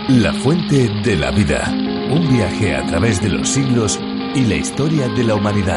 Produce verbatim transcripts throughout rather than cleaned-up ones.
La fuente de la vida. Un viaje a través de los siglos y la historia de la humanidad.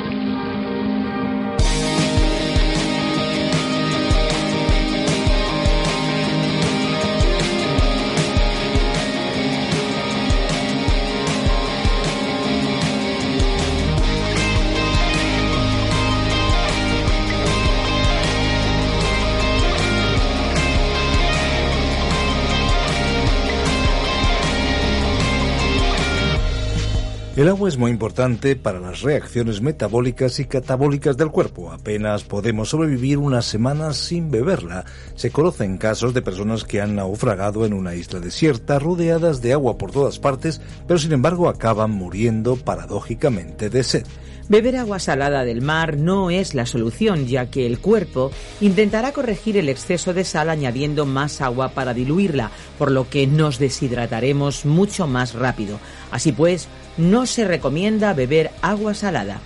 El agua es muy importante para las reacciones metabólicas y catabólicas del cuerpo. Apenas podemos sobrevivir unas semanas sin beberla. Se conocen casos de personas que han naufragado en una isla desierta, rodeadas de agua por todas partes, pero sin embargo acaban muriendo paradójicamente de sed. Beber agua salada del mar no es la solución, ya que el cuerpo intentará corregir el exceso de sal añadiendo más agua para diluirla, por lo que nos deshidrataremos mucho más rápido. Así pues, no se recomienda beber agua salada.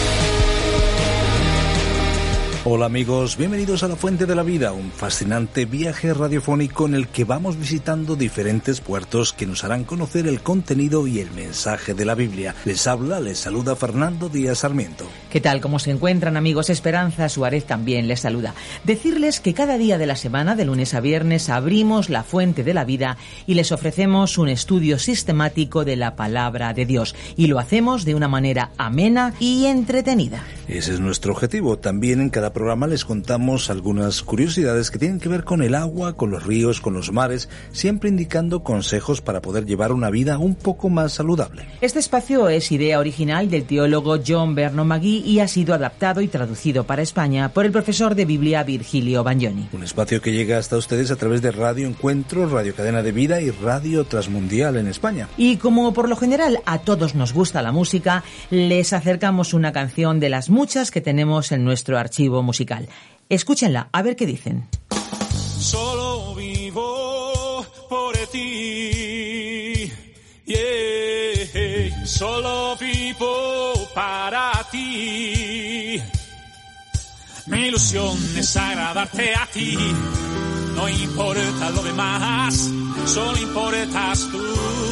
Hola amigos, bienvenidos a La Fuente de la Vida, un fascinante viaje radiofónico en el que vamos visitando diferentes puertos que nos harán conocer el contenido y el mensaje de la Biblia. Les habla, les saluda Fernando Díaz Sarmiento. ¿Qué tal? ¿Cómo se encuentran, amigos? Esperanza Suárez también les saluda. Decirles que cada día de la semana, de lunes a viernes, abrimos La Fuente de la Vida y les ofrecemos un estudio sistemático de la Palabra de Dios. Y lo hacemos de una manera amena y entretenida. Ese es nuestro objetivo. También en cada programa les contamos algunas curiosidades que tienen que ver con el agua, con los ríos, con los mares, siempre indicando consejos para poder llevar una vida un poco más saludable. Este espacio es idea original del teólogo John Vernon Magee y ha sido adaptado y traducido para España por el profesor de Biblia Virgilio Bagnoni. Un espacio que llega hasta ustedes a través de Radio Encuentro, Radio Cadena de Vida y Radio Transmundial en España. Y como por lo general a todos nos gusta la música, les acercamos una canción de las muchas que tenemos en nuestro archivo musical. Escúchenla, a ver qué dicen. Solo vivo por ti, yeah. Solo vivo para ti. Mi ilusión es agradarte a ti. No importa lo demás, solo importas tú.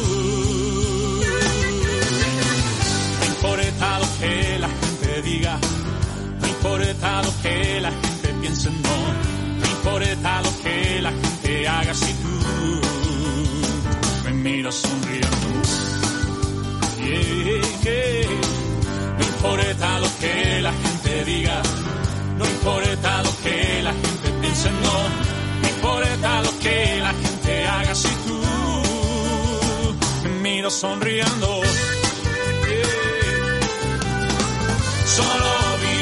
No importa lo que la gente diga, no importa lo que la gente piense, no. No importa lo que la gente haga si tú me miras sonriendo. Yeah, yeah. No importa lo que la gente diga, no importa lo que la gente piense, no. No importa lo que la gente haga si tú me miras sonriendo. Yeah. Solo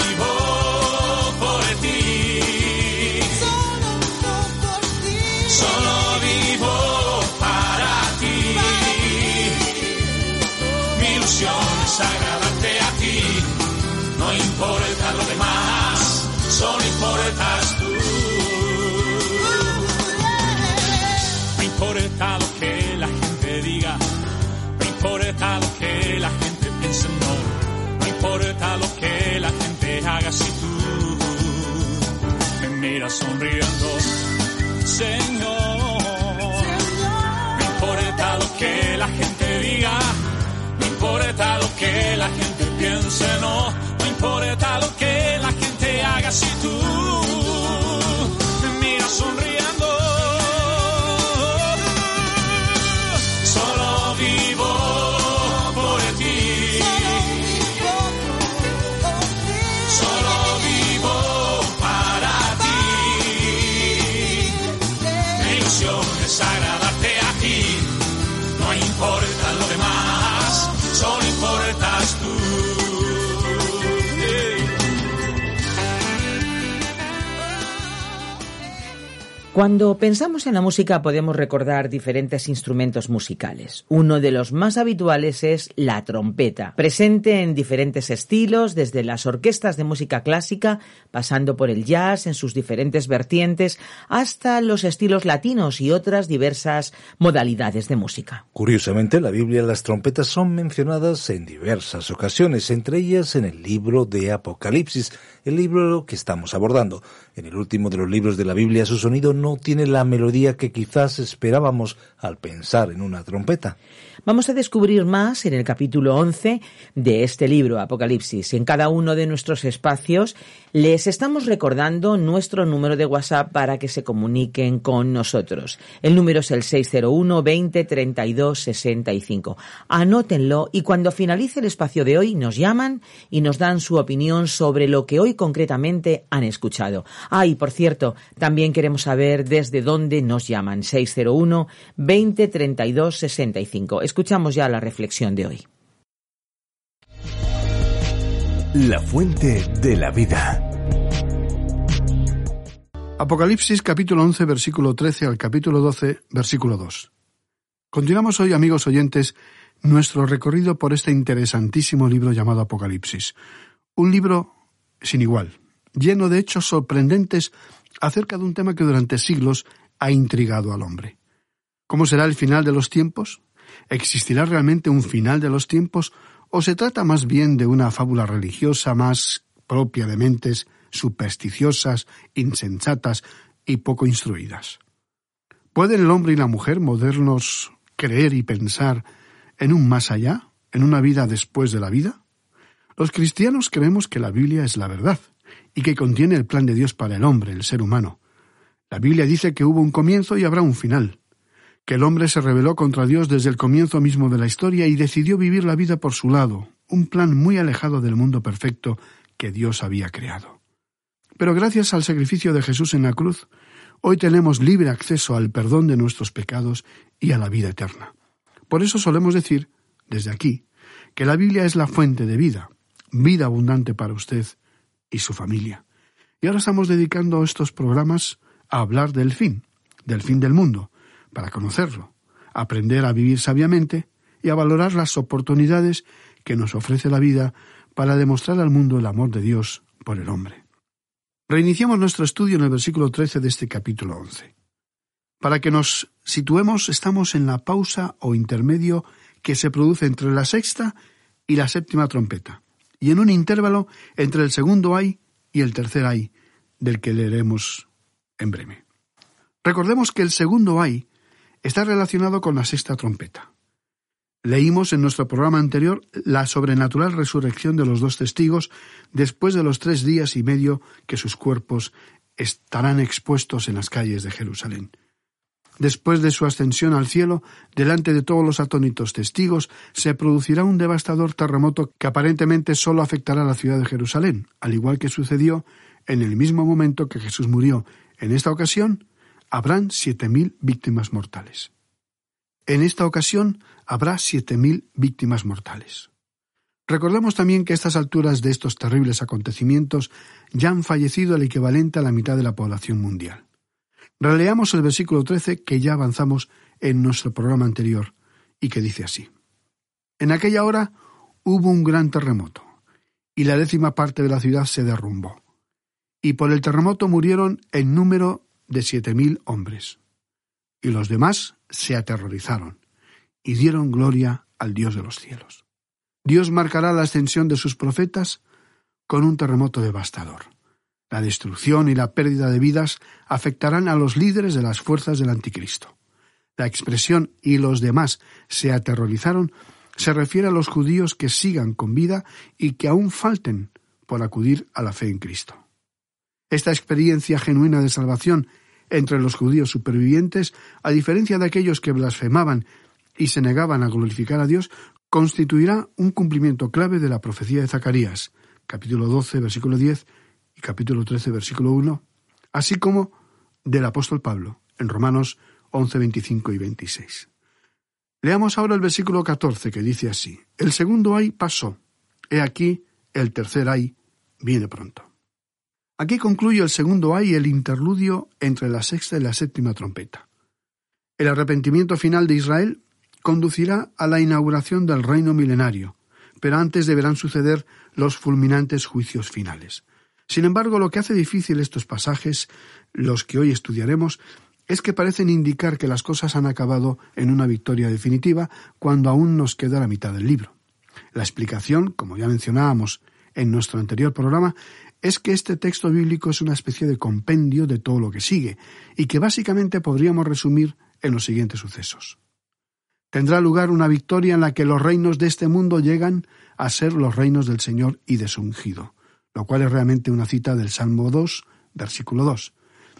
agradarte a ti, no importa lo demás, solo importas tú. No importa lo que la gente diga, no importa lo que la gente piense, no. No importa lo que la gente haga si tú me miras sonriendo, Señor. No importa lo que la gente diga, no importa lo que la gente piense, no. No importa lo que la gente haga si tú me miras sonriendo. Solo vivo por ti. Solo vivo para ti. Mi ilusión es agradarte a ti. No importa lo demás, solo importas tú. Cuando pensamos en la música podemos recordar diferentes instrumentos musicales. Uno de los más habituales es la trompeta, presente en diferentes estilos, desde las orquestas de música clásica, pasando por el jazz en sus diferentes vertientes, hasta los estilos latinos y otras diversas modalidades de música. Curiosamente, en la Biblia las trompetas son mencionadas en diversas ocasiones, entre ellas en el libro de Apocalipsis, el libro que estamos abordando. En el último de los libros de la Biblia su sonido no no tiene la melodía que quizás esperábamos al pensar en una trompeta. Vamos a descubrir más en el capítulo once de este libro, Apocalipsis. En cada uno de nuestros espacios les estamos recordando nuestro número de WhatsApp para que se comuniquen con nosotros. El número es el seis cero uno, veinte, treinta y dos, sesenta y cinco. Anótenlo y cuando finalice el espacio de hoy nos llaman y nos dan su opinión sobre lo que hoy concretamente han escuchado. Ah, y por cierto, también queremos saber desde dónde nos llaman. seis cero uno, veinte, treinta y dos, sesenta y cinco. Escuchamos ya la reflexión de hoy. La fuente de la vida. Apocalipsis capítulo once, versículo trece al capítulo doce, versículo dos. Continuamos hoy, amigos oyentes, nuestro recorrido por este interesantísimo libro llamado Apocalipsis. Un libro sin igual, lleno de hechos sorprendentes acerca de un tema que durante siglos ha intrigado al hombre. ¿Cómo será el final de los tiempos? ¿Existirá realmente un final de los tiempos o se trata más bien de una fábula religiosa más propia de mentes supersticiosas, insensatas y poco instruidas? ¿Pueden el hombre y la mujer modernos creer y pensar en un más allá, en una vida después de la vida? Los cristianos creemos que la Biblia es la verdad y que contiene el plan de Dios para el hombre, el ser humano. La Biblia dice que hubo un comienzo y habrá un final, que el hombre se rebeló contra Dios desde el comienzo mismo de la historia y decidió vivir la vida por su lado, un plan muy alejado del mundo perfecto que Dios había creado. Pero gracias al sacrificio de Jesús en la cruz, hoy tenemos libre acceso al perdón de nuestros pecados y a la vida eterna. Por eso solemos decir, desde aquí, que la Biblia es la fuente de vida, vida abundante para usted y su familia. Y ahora estamos dedicando estos programas a hablar del fin, del fin del mundo, para conocerlo, aprender a vivir sabiamente y a valorar las oportunidades que nos ofrece la vida para demostrar al mundo el amor de Dios por el hombre. Reiniciamos nuestro estudio en el versículo trece de este capítulo once. Para que nos situemos, estamos en la pausa o intermedio que se produce entre la sexta y la séptima trompeta, y en un intervalo entre el segundo ay y el tercer ay, del que leeremos en breve. Recordemos que el segundo ay está relacionado con la sexta trompeta. Leímos en nuestro programa anterior la sobrenatural resurrección de los dos testigos después de los tres días y medio que sus cuerpos estarán expuestos en las calles de Jerusalén. Después de su ascensión al cielo, delante de todos los atónitos testigos, se producirá un devastador terremoto que aparentemente solo afectará a la ciudad de Jerusalén, al igual que sucedió en el mismo momento que Jesús murió. En esta ocasión, habrán siete mil víctimas mortales. En esta ocasión, habrá siete mil víctimas mortales. Recordemos también que a estas alturas de estos terribles acontecimientos ya han fallecido el equivalente a la mitad de la población mundial. Releamos el versículo trece que ya avanzamos en nuestro programa anterior y que dice así. En aquella hora hubo un gran terremoto y la décima parte de la ciudad se derrumbó. Y por el terremoto murieron en número de siete mil hombres. Y los demás se aterrorizaron y dieron gloria al Dios de los cielos. Dios marcará la ascensión de sus profetas con un terremoto devastador. La destrucción y la pérdida de vidas afectarán a los líderes de las fuerzas del anticristo. La expresión «y los demás se aterrorizaron» se refiere a los judíos que sigan con vida y que aún falten por acudir a la fe en Cristo. Esta experiencia genuina de salvación entre los judíos supervivientes, a diferencia de aquellos que blasfemaban y se negaban a glorificar a Dios, constituirá un cumplimiento clave de la profecía de Zacarías, capítulo doce, versículo diez, y capítulo trece, versículo uno, así como del apóstol Pablo, en Romanos once, veinticinco y veintiséis. Leamos ahora el versículo catorce, que dice así: El segundo ay pasó, he aquí el tercer ay viene pronto. Aquí concluye el segundo ay y el interludio entre la sexta y la séptima trompeta. El arrepentimiento final de Israel conducirá a la inauguración del reino milenario, pero antes deberán suceder los fulminantes juicios finales. Sin embargo, lo que hace difícil estos pasajes, los que hoy estudiaremos, es que parecen indicar que las cosas han acabado en una victoria definitiva cuando aún nos queda la mitad del libro. La explicación, como ya mencionábamos en nuestro anterior programa, es que este texto bíblico es una especie de compendio de todo lo que sigue, y que básicamente podríamos resumir en los siguientes sucesos. Tendrá lugar una victoria en la que los reinos de este mundo llegan a ser los reinos del Señor y de su ungido, lo cual es realmente una cita del Salmo dos, versículo dos.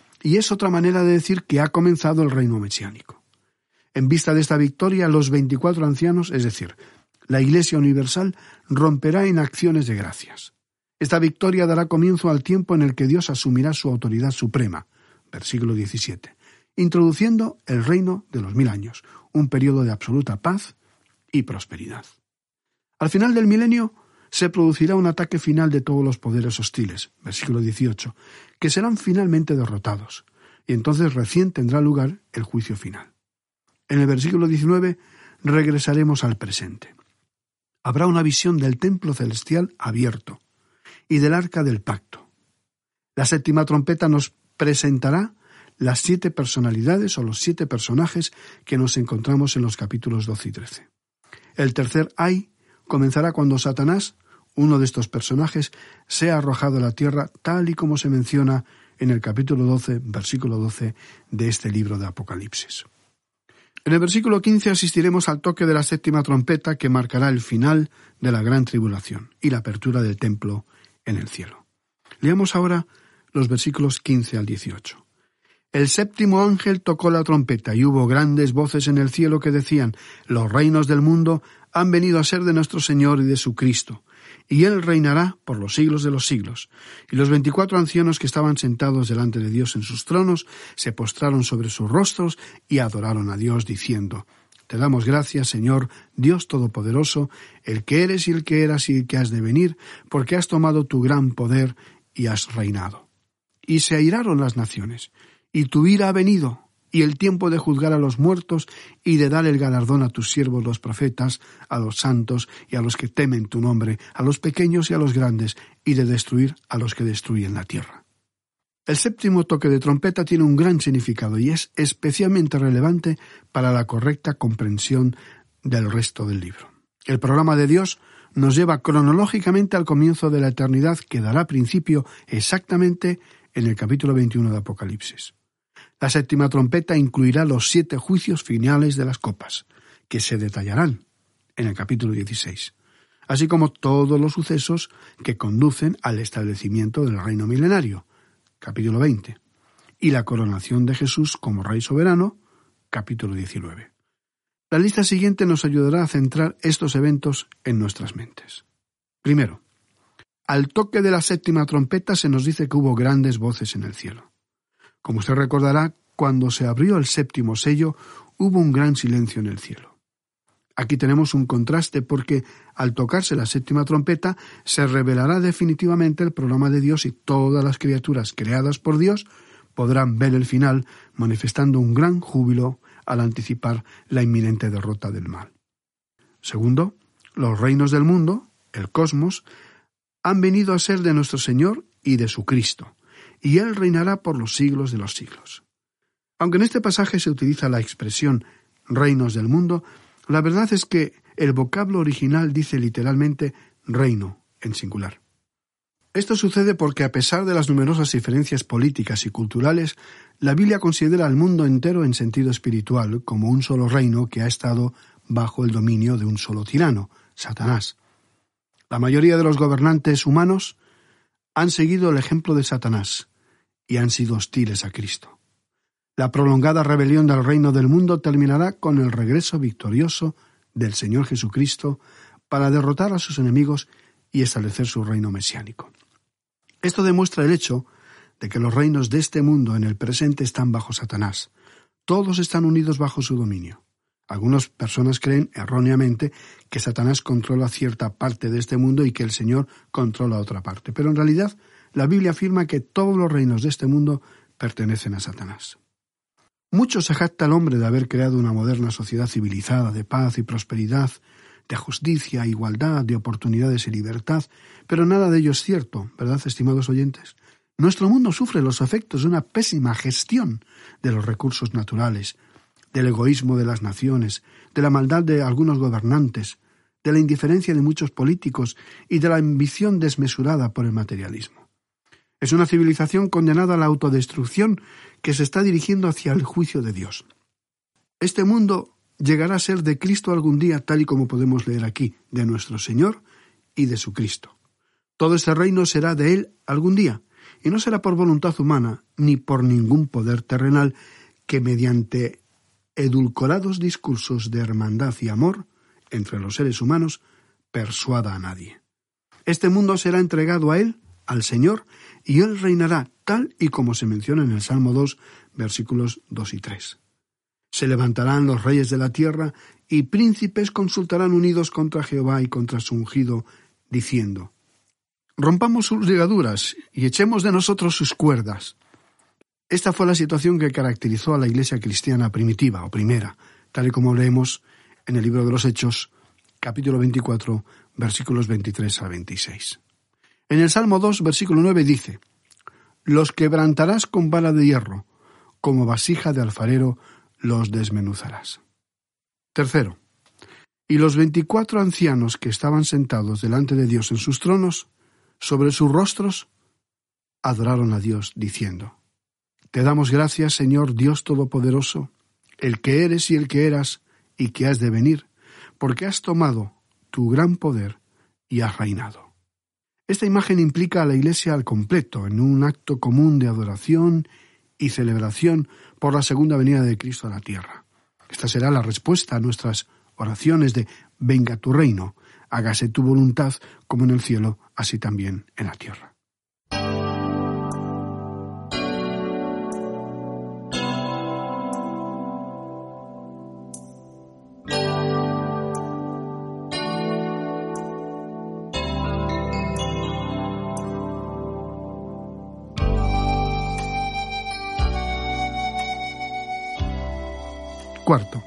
Y es otra manera de decir que ha comenzado el reino mesiánico. En vista de esta victoria, los veinticuatro ancianos, es decir, la Iglesia Universal, romperá en acciones de gracias. Esta victoria dará comienzo al tiempo en el que Dios asumirá su autoridad suprema, versículo diecisiete, introduciendo el reino de los mil años, un periodo de absoluta paz y prosperidad. Al final del milenio se producirá un ataque final de todos los poderes hostiles, versículo dieciocho, que serán finalmente derrotados, y entonces recién tendrá lugar el juicio final. En el versículo diecinueve regresaremos al presente. Habrá una visión del templo celestial abierto y del arca del pacto. La séptima trompeta nos presentará las siete personalidades o los siete personajes que nos encontramos en los capítulos doce y trece. El tercer ay comenzará cuando Satanás, uno de estos personajes, sea arrojado a la tierra, tal y como se menciona en el capítulo doce, versículo doce de este libro de Apocalipsis. En el versículo quince asistiremos al toque de la séptima trompeta que marcará el final de la gran tribulación y la apertura del templo en el cielo. Leamos ahora los versículos quince al dieciocho. El séptimo ángel tocó la trompeta y hubo grandes voces en el cielo que decían: los reinos del mundo han venido a ser de nuestro Señor y de su Cristo, y Él reinará por los siglos de los siglos. Y los veinticuatro ancianos que estaban sentados delante de Dios en sus tronos se postraron sobre sus rostros y adoraron a Dios, diciendo: Te damos gracias, Señor, Dios Todopoderoso, el que eres y el que eras y el que has de venir, porque has tomado tu gran poder y has reinado. Y se airaron las naciones, y tu ira ha venido, y el tiempo de juzgar a los muertos y de dar el galardón a tus siervos los profetas, a los santos y a los que temen tu nombre, a los pequeños y a los grandes, y de destruir a los que destruyen la tierra. El séptimo toque de trompeta tiene un gran significado y es especialmente relevante para la correcta comprensión del resto del libro. El programa de Dios nos lleva cronológicamente al comienzo de la eternidad, que dará principio exactamente en el capítulo veintiuno de Apocalipsis. La séptima trompeta incluirá los siete juicios finales de las copas, que se detallarán en el capítulo dieciséis, así como todos los sucesos que conducen al establecimiento del reino milenario, capítulo veinte, y la coronación de Jesús como Rey soberano, capítulo diecinueve. La lista siguiente nos ayudará a centrar estos eventos en nuestras mentes. Primero, al toque de la séptima trompeta se nos dice que hubo grandes voces en el cielo. Como usted recordará, cuando se abrió el séptimo sello, hubo un gran silencio en el cielo. Aquí tenemos un contraste porque, al tocarse la séptima trompeta, se revelará definitivamente el programa de Dios y todas las criaturas creadas por Dios podrán ver el final, manifestando un gran júbilo al anticipar la inminente derrota del mal. Segundo, los reinos del mundo, el cosmos, han venido a ser de nuestro Señor y de su Cristo, y Él reinará por los siglos de los siglos. Aunque en este pasaje se utiliza la expresión reinos del mundo, la verdad es que el vocablo original dice literalmente reino, en singular. Esto sucede porque, a pesar de las numerosas diferencias políticas y culturales, la Biblia considera al mundo entero en sentido espiritual como un solo reino que ha estado bajo el dominio de un solo tirano, Satanás. La mayoría de los gobernantes humanos han seguido el ejemplo de Satanás y han sido hostiles a Cristo. La prolongada rebelión del reino del mundo terminará con el regreso victorioso del Señor Jesucristo para derrotar a sus enemigos y establecer su reino mesiánico. Esto demuestra el hecho de que los reinos de este mundo en el presente están bajo Satanás. Todos están unidos bajo su dominio. Algunas personas creen erróneamente que Satanás controla cierta parte de este mundo y que el Señor controla otra parte. Pero en realidad, la Biblia afirma que todos los reinos de este mundo pertenecen a Satanás. Mucho se jacta el hombre de haber creado una moderna sociedad civilizada de paz y prosperidad, de justicia, igualdad, de oportunidades y libertad, pero nada de ello es cierto, ¿verdad, estimados oyentes? Nuestro mundo sufre los efectos de una pésima gestión de los recursos naturales, del egoísmo de las naciones, de la maldad de algunos gobernantes, de la indiferencia de muchos políticos y de la ambición desmesurada por el materialismo. Es una civilización condenada a la autodestrucción que se está dirigiendo hacia el juicio de Dios. Este mundo llegará a ser de Cristo algún día, tal y como podemos leer aquí, de nuestro Señor y de su Cristo. Todo este reino será de Él algún día, y no será por voluntad humana, ni por ningún poder terrenal que mediante edulcorados discursos de hermandad y amor entre los seres humanos persuada a nadie. Este mundo será entregado a Él, al Señor, y Él reinará tal y como se menciona en el Salmo dos, versículos dos y tres. Se levantarán los reyes de la tierra, y príncipes consultarán unidos contra Jehová y contra su ungido, diciendo: rompamos sus ligaduras y echemos de nosotros sus cuerdas. Esta fue la situación que caracterizó a la iglesia cristiana primitiva o primera, tal y como leemos en el libro de los Hechos, capítulo veinticuatro, versículos veintitrés a veintiséis. En el Salmo dos, versículo nueve dice: los quebrantarás con vara de hierro, como vasija de alfarero los desmenuzarás. Tercero, y los veinticuatro ancianos que estaban sentados delante de Dios en sus tronos, sobre sus rostros, adoraron a Dios, diciendo: te damos gracias, Señor Dios Todopoderoso, el que eres y el que eras y que has de venir, porque has tomado tu gran poder y has reinado. Esta imagen implica a la Iglesia al completo en un acto común de adoración y celebración por la segunda venida de Cristo a la tierra. Esta será la respuesta a nuestras oraciones de venga tu reino, hágase tu voluntad como en el cielo, así también en la tierra. Cuarto,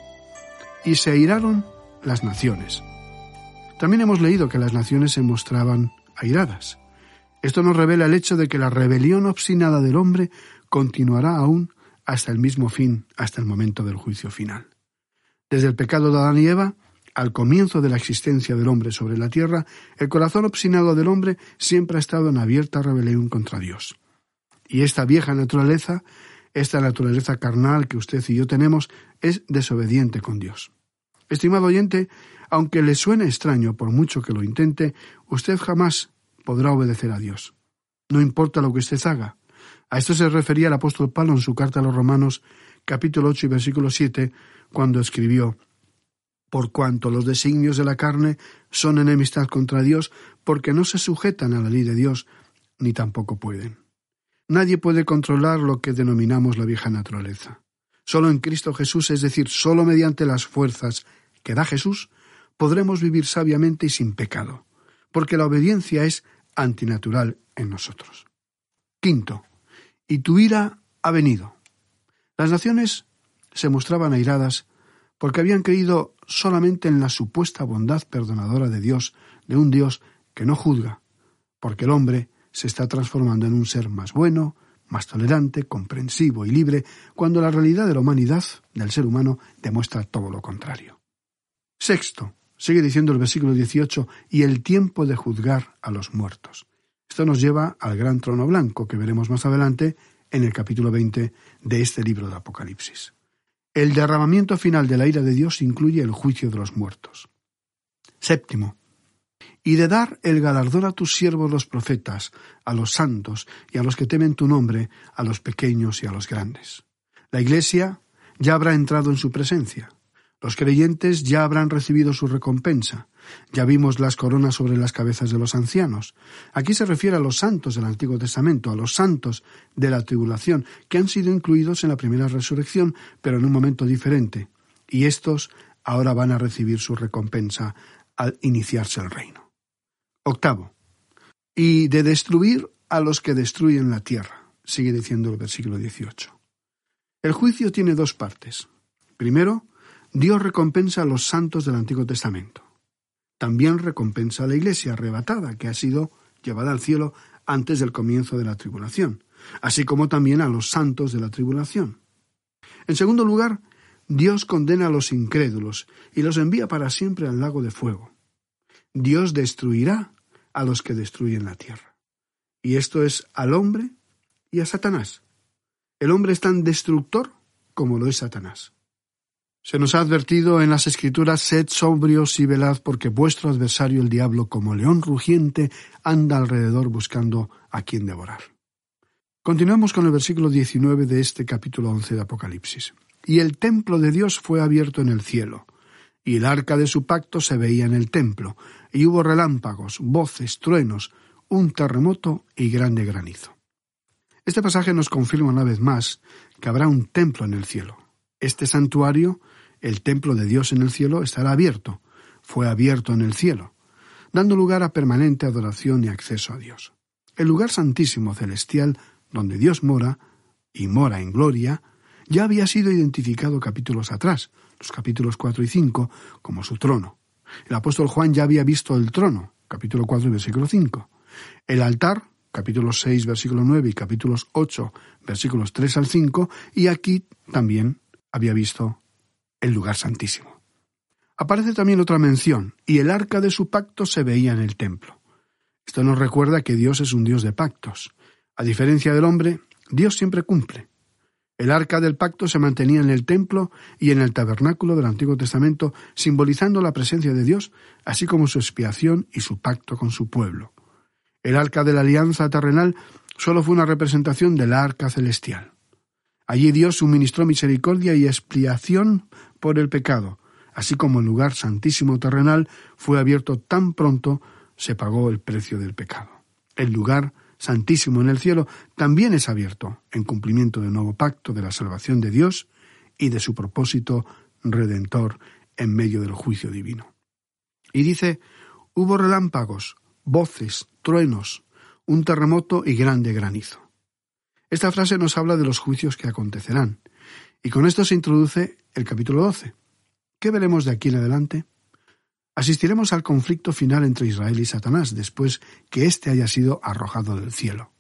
y se airaron las naciones. También hemos leído que las naciones se mostraban airadas. Esto nos revela el hecho de que la rebelión obstinada del hombre continuará aún hasta el mismo fin, hasta el momento del juicio final. Desde el pecado de Adán y Eva, al comienzo de la existencia del hombre sobre la tierra, el corazón obstinado del hombre siempre ha estado en abierta rebelión contra Dios. Y esta vieja naturaleza, esta naturaleza carnal que usted y yo tenemos, es desobediente con Dios. Estimado oyente, aunque le suene extraño, por mucho que lo intente, usted jamás podrá obedecer a Dios. No importa lo que usted haga. A esto se refería el apóstol Pablo en su carta a los Romanos, capítulo ocho y versículo siete, cuando escribió: por cuanto los designios de la carne son enemistad contra Dios, porque no se sujetan a la ley de Dios, ni tampoco pueden. Nadie puede controlar lo que denominamos la vieja naturaleza. Solo en Cristo Jesús, es decir, solo mediante las fuerzas que da Jesús, podremos vivir sabiamente y sin pecado, porque la obediencia es antinatural en nosotros. Quinto, y tu ira ha venido. Las naciones se mostraban airadas porque habían creído solamente en la supuesta bondad perdonadora de Dios, de un Dios que no juzga, porque el hombre se está transformando en un ser más bueno, más tolerante, comprensivo y libre, cuando la realidad de la humanidad, del ser humano, demuestra todo lo contrario. Sexto, sigue diciendo el versículo dieciocho, y el tiempo de juzgar a los muertos. Esto nos lleva al gran trono blanco, que veremos más adelante en el capítulo veinte de este libro de Apocalipsis. El derramamiento final de la ira de Dios incluye el juicio de los muertos. Séptimo, y de dar el galardón a tus siervos los profetas, a los santos y a los que temen tu nombre, a los pequeños y a los grandes. La Iglesia ya habrá entrado en su presencia. Los creyentes ya habrán recibido su recompensa. Ya vimos las coronas sobre las cabezas de los ancianos. Aquí se refiere a los santos del Antiguo Testamento, a los santos de la tribulación, que han sido incluidos en la primera resurrección, pero en un momento diferente. Y estos ahora van a recibir su recompensa al iniciarse el reino. Octavo, y de destruir a los que destruyen la tierra, sigue diciendo el versículo dieciocho. El juicio tiene dos partes. Primero, Dios recompensa a los santos del Antiguo Testamento. También recompensa a la Iglesia arrebatada, que ha sido llevada al cielo antes del comienzo de la tribulación, así como también a los santos de la tribulación. En segundo lugar, Dios condena a los incrédulos y los envía para siempre al lago de fuego. Dios destruirá a los que destruyen la tierra. Y esto es al hombre y a Satanás. El hombre es tan destructor como lo es Satanás. Se nos ha advertido en las Escrituras: sed sobrios y velad, porque vuestro adversario el diablo, como león rugiente, anda alrededor buscando a quien devorar. Continuamos con el versículo diecinueve de este capítulo once de Apocalipsis. Y el templo de Dios fue abierto en el cielo, y el arca de su pacto se veía en el templo, y hubo relámpagos, voces, truenos, un terremoto y grande granizo. Este pasaje nos confirma una vez más que habrá un templo en el cielo. Este santuario, el templo de Dios en el cielo, estará abierto, fue abierto en el cielo, dando lugar a permanente adoración y acceso a Dios. El lugar santísimo celestial, donde Dios mora, y mora en gloria, ya había sido identificado capítulos atrás, los capítulos cuatro y cinco, como su trono. El apóstol Juan ya había visto el trono, capítulo cuatro, versículo cinco. El altar, capítulos seis, versículo nueve, y capítulos ocho, versículos tres al cinco, y aquí también había visto el lugar santísimo. Aparece también otra mención: y el arca de su pacto se veía en el templo. Esto nos recuerda que Dios es un Dios de pactos. A diferencia del hombre, Dios siempre cumple. El arca del pacto se mantenía en el templo y en el tabernáculo del Antiguo Testamento, simbolizando la presencia de Dios, así como su expiación y su pacto con su pueblo. El arca de la alianza terrenal solo fue una representación del arca celestial. Allí Dios suministró misericordia y expiación por el pecado, así como el lugar santísimo terrenal fue abierto tan pronto se pagó el precio del pecado. El lugar santísimo en el cielo también es abierto, en cumplimiento del nuevo pacto de la salvación de Dios y de su propósito redentor en medio del juicio divino. Y dice: hubo relámpagos, voces, truenos, un terremoto y grande granizo. Esta frase nos habla de los juicios que acontecerán, y con esto se introduce el capítulo doce. ¿Qué veremos de aquí en adelante? Asistiremos al conflicto final entre Israel y Satanás, después que éste haya sido arrojado del cielo.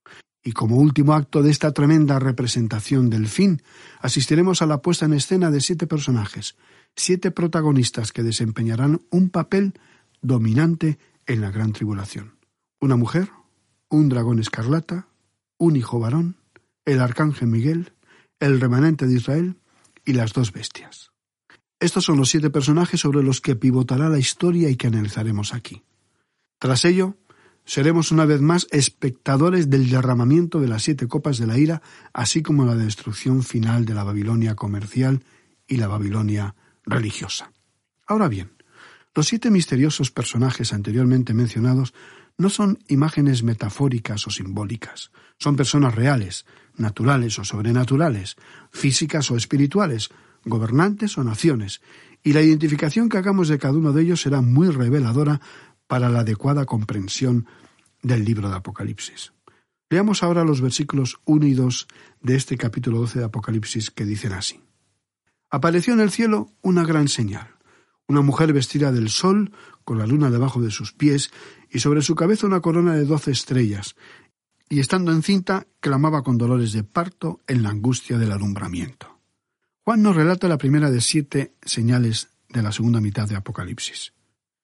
Y como último acto de esta tremenda representación del fin, asistiremos a la puesta en escena de siete personajes, siete protagonistas que desempeñarán un papel dominante en la gran tribulación. Una mujer, un dragón escarlata, un hijo varón, el arcángel Miguel, el remanente de Israel y las dos bestias. Estos son los siete personajes sobre los que pivotará la historia y que analizaremos aquí. Tras ello, seremos una vez más espectadores del derramamiento de las siete copas de la ira, así como la destrucción final de la Babilonia comercial y la Babilonia religiosa. Ahora bien, los siete misteriosos personajes anteriormente mencionados no son imágenes metafóricas o simbólicas. Son personas reales, naturales o sobrenaturales, físicas o espirituales, gobernantes o naciones, y la identificación que hagamos de cada uno de ellos será muy reveladora para la adecuada comprensión del libro de Apocalipsis. Leamos ahora los versículos uno y dos de este capítulo doce de Apocalipsis, que dicen así: Apareció en el cielo una gran señal, una mujer vestida del sol, con la luna debajo de sus pies, y sobre su cabeza una corona de doce estrellas, y estando encinta, clamaba con dolores de parto en la angustia del alumbramiento. Juan nos relata la primera de siete señales de la segunda mitad de Apocalipsis.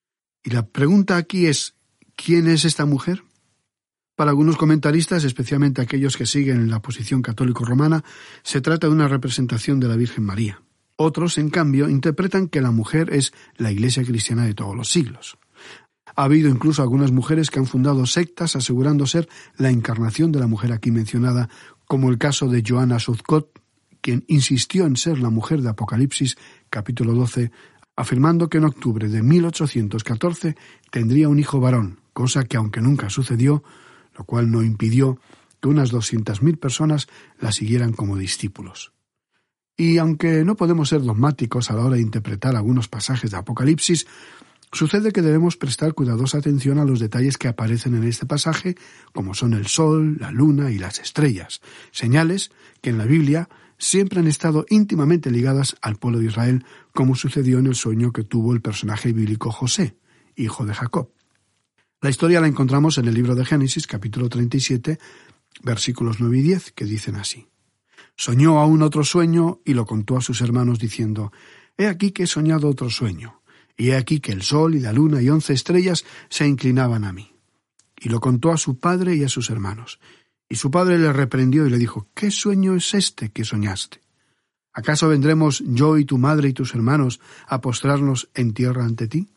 Y la pregunta aquí es: ¿quién es esta mujer? Para algunos comentaristas, especialmente aquellos que siguen la posición católico-romana, se trata de una representación de la Virgen María. Otros, en cambio, interpretan que la mujer es la Iglesia cristiana de todos los siglos. Ha habido incluso algunas mujeres que han fundado sectas asegurando ser la encarnación de la mujer aquí mencionada, como el caso de Johanna Southcott, quien insistió en ser la mujer de Apocalipsis, capítulo doce, afirmando que en octubre de mil ochocientos catorce tendría un hijo varón, cosa que aunque nunca sucedió, lo cual no impidió que unas doscientas mil personas la siguieran como discípulos. Y aunque no podemos ser dogmáticos a la hora de interpretar algunos pasajes de Apocalipsis, sucede que debemos prestar cuidadosa atención a los detalles que aparecen en este pasaje, como son el sol, la luna y las estrellas, señales que en la Biblia siempre han estado íntimamente ligadas al pueblo de Israel, como sucedió en el sueño que tuvo el personaje bíblico José, hijo de Jacob. La historia la encontramos en el libro de Génesis, capítulo treinta y siete, versículos nueve y diez, que dicen así: Soñó aún otro sueño y lo contó a sus hermanos diciendo: He aquí que he soñado otro sueño, y he aquí que el sol y la luna y once estrellas se inclinaban a mí. y lo contó a su padre y a sus hermanos. Y su padre le reprendió y le dijo: ¿Qué sueño es este que soñaste? ¿Acaso vendremos yo y tu madre y tus hermanos a postrarnos en tierra ante ti?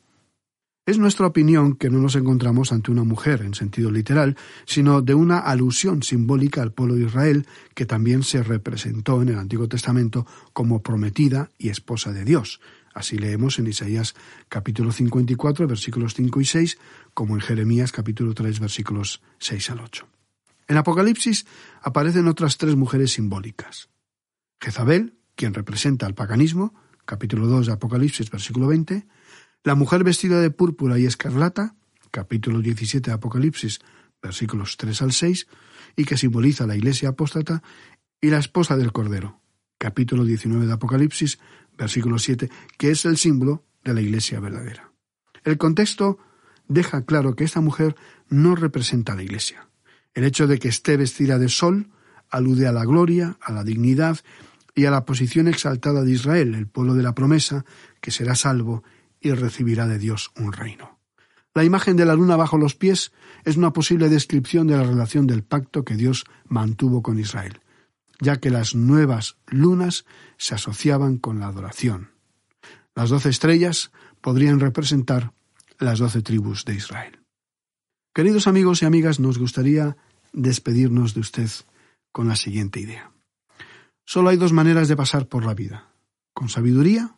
Es nuestra opinión que no nos encontramos ante una mujer en sentido literal, sino de una alusión simbólica al pueblo de Israel, que también se representó en el Antiguo Testamento como prometida y esposa de Dios. Así leemos en Isaías capítulo cincuenta y cuatro, versículos cinco y seis, como en Jeremías capítulo tres, versículos seis al ocho. En Apocalipsis aparecen otras tres mujeres simbólicas. Jezabel, quien representa al paganismo, capítulo dos de Apocalipsis, versículo veinte, la mujer vestida de púrpura y escarlata, capítulo diecisiete de Apocalipsis, versículos tres al seis, y que simboliza la iglesia apóstata, y la esposa del Cordero, capítulo diecinueve de Apocalipsis, versículo siete, que es el símbolo de la iglesia verdadera. El contexto deja claro que esta mujer no representa a la iglesia. El hecho de que esté vestida de sol alude a la gloria, a la dignidad y a la posición exaltada de Israel, el pueblo de la promesa, que será salvo y recibirá de Dios un reino. La imagen de la luna bajo los pies es una posible descripción de la relación del pacto que Dios mantuvo con Israel, ya que las nuevas lunas se asociaban con la adoración. Las doce estrellas podrían representar las doce tribus de Israel. Queridos amigos y amigas, nos gustaría despedirnos de usted con la siguiente idea. Solo hay dos maneras de pasar por la vida: con sabiduría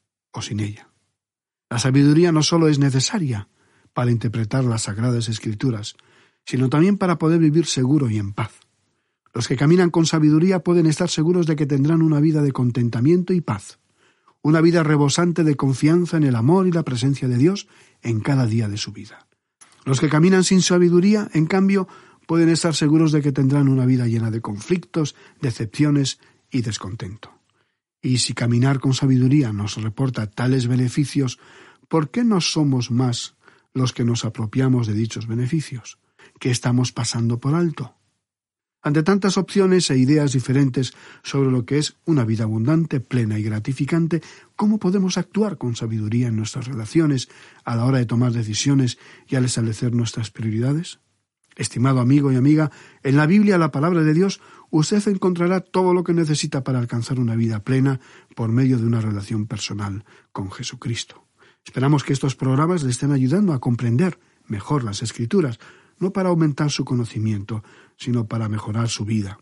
o sin ella. La sabiduría no solo es necesaria para interpretar las Sagradas Escrituras, sino también para poder vivir seguro y en paz. Los que caminan con sabiduría pueden estar seguros de que tendrán una vida de contentamiento y paz, una vida rebosante de confianza en el amor y la presencia de Dios en cada día de su vida. Los que caminan sin sabiduría, en cambio, pueden estar seguros de que tendrán una vida llena de conflictos, decepciones y descontento. Y si caminar con sabiduría nos reporta tales beneficios, ¿por qué no somos más los que nos apropiamos de dichos beneficios? ¿Qué estamos pasando por alto? Ante tantas opciones e ideas diferentes sobre lo que es una vida abundante, plena y gratificante, ¿cómo podemos actuar con sabiduría en nuestras relaciones a la hora de tomar decisiones y al establecer nuestras prioridades? Estimado amigo y amiga, en la Biblia, la palabra de Dios, usted encontrará todo lo que necesita para alcanzar una vida plena por medio de una relación personal con Jesucristo. Esperamos que estos programas le estén ayudando a comprender mejor las Escrituras, no para aumentar su conocimiento, sino para mejorar su vida.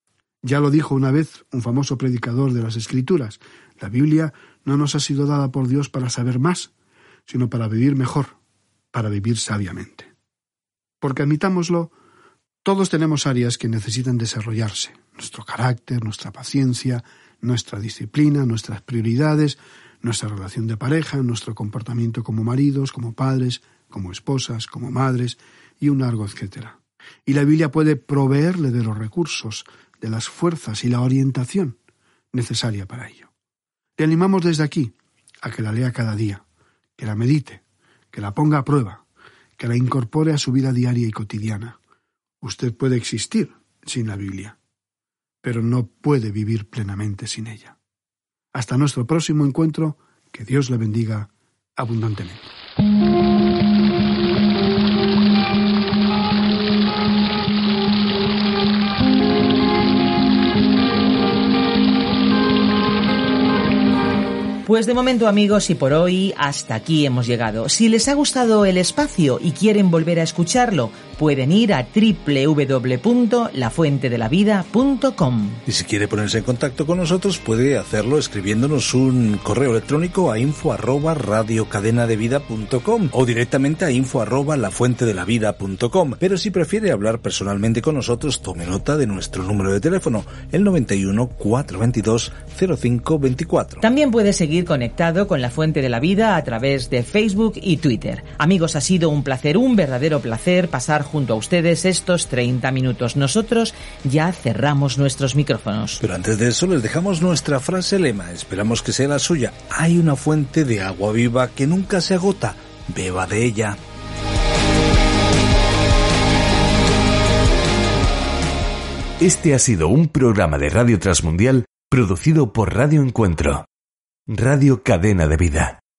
Ya lo dijo una vez un famoso predicador de las Escrituras: la Biblia no nos ha sido dada por Dios para saber más, sino para vivir mejor, para vivir sabiamente. Porque admitámoslo, todos tenemos áreas que necesitan desarrollarse: nuestro carácter, nuestra paciencia, nuestra disciplina, nuestras prioridades, nuestra relación de pareja, nuestro comportamiento como maridos, como padres, como esposas, como madres, y un largo etcétera. Y la Biblia puede proveerle de los recursos, de las fuerzas y la orientación necesaria para ello. Le animamos desde aquí a que la lea cada día, que la medite, que la ponga a prueba, que la incorpore a su vida diaria y cotidiana. Usted puede existir sin la Biblia, pero no puede vivir plenamente sin ella. Hasta nuestro próximo encuentro, que Dios le bendiga abundantemente. Pues de momento, amigos, y por hoy hasta aquí hemos llegado. Si les ha gustado el espacio y quieren volver a escucharlo, pueden ir a doble u doble u doble u punto la fuente de la vida punto com. Y si quiere ponerse en contacto con nosotros, puede hacerlo escribiéndonos un correo electrónico a info arroba radiocadenadevida punto com o directamente a info arroba lafuentedelavida punto com. Pero si prefiere hablar personalmente con nosotros, tome nota de nuestro número de teléfono, el noventa y uno, cuatrocientos veintidós, cero cinco veinticuatro. También puede seguir conectado con La Fuente de la Vida a través de Facebook y Twitter. Amigos, ha sido un placer, un verdadero placer pasar junto a ustedes estos treinta minutos. Nosotros ya cerramos nuestros micrófonos. Pero antes de eso les dejamos nuestra frase lema, esperamos que sea la suya. Hay una fuente de agua viva que nunca se agota, beba de ella. Este ha sido un programa de Radio Transmundial producido por Radio Encuentro, Radio Cadena de Vida.